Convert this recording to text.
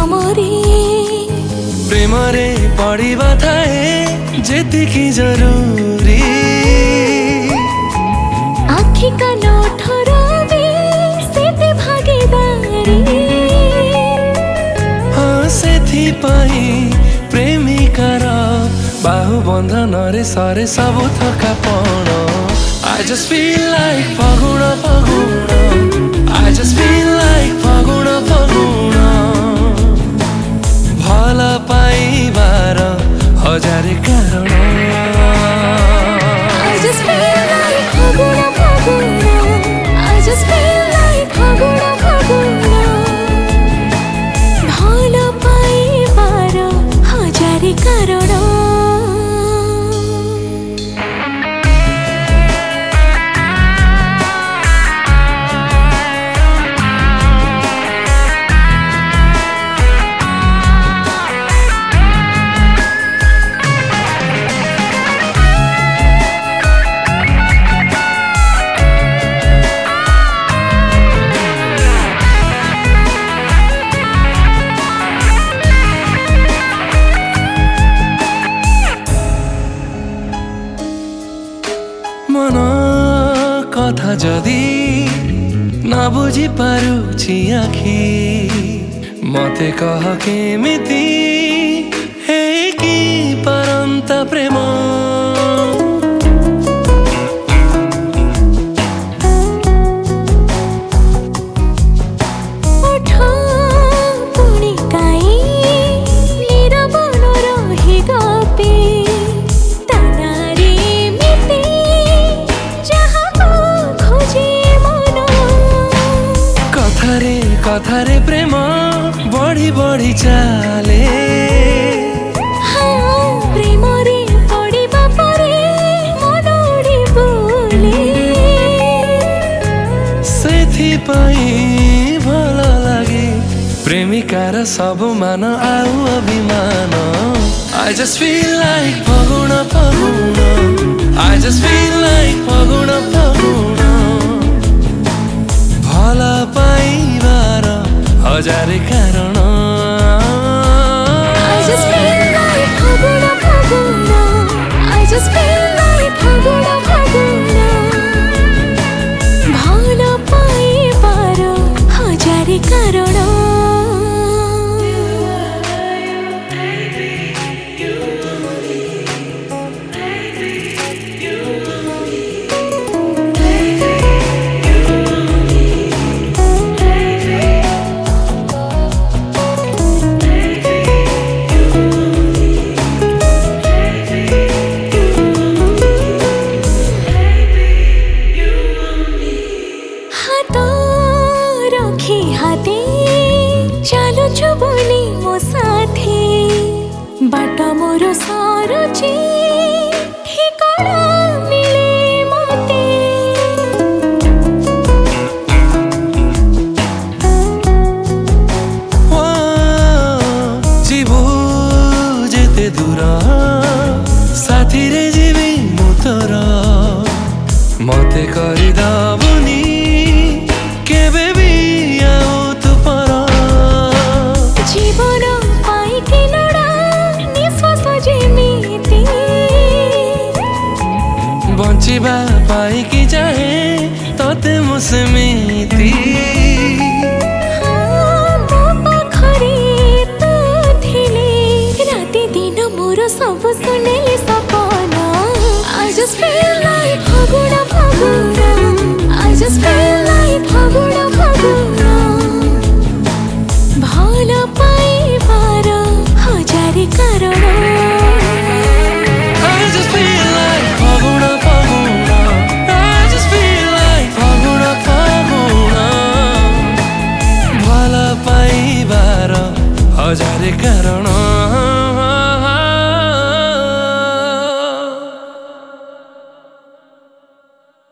नामरे प्रेम रे पढ़ा थाए जेतिकी जरूरी आखि कान ठर भी सेते भागीदारी हाँ सेथिपाई प्रेमिकार बाहु बंधन रे सरे सबु थकापण I just feel like Phagun Phagun I just feel like फगुण फगुण भल पाइबार हजारे कारण I just feel like Phagun Phagun I just feel like फगुण फगुण भल पाइबार हजारे कारण मन कथा जदि न बुझी पारुछि आखि मते कह केमिति हे कि परंत प्रेम कथारे प्रेम बढ़ी बढ़ी चाले हाँ प्रेम रे पड़िबा परे मन उड़ी बोले सेथिपाई भल लागे प्रेमिकार सब मान आउ अभिमान I just feel like Phagun Phagun I just feel like फगुण फगुण भल पाइबार हजारे कारण I just feel like Phagun Phagun I just feel like फगुण फगुण भल पाइबार हजारे कारण हाते चालु छु बोली मो साथी बाट मोर सारुची ठिकाना मिले मते जीवु जेते दूर साथी रे जीवी मुतर मते करिदबुनी केबे भी जीवन पाइके लड़ा निश्वास जेमिति बंचिबा पाइके चाहे तते मो सेमिति मो पाखरे तो थिले राति दिन मोर सब सुनेले सपना I just feel like Phagun Phagun I just feel like फगुण फगुण भल पाइबार हजारे कारण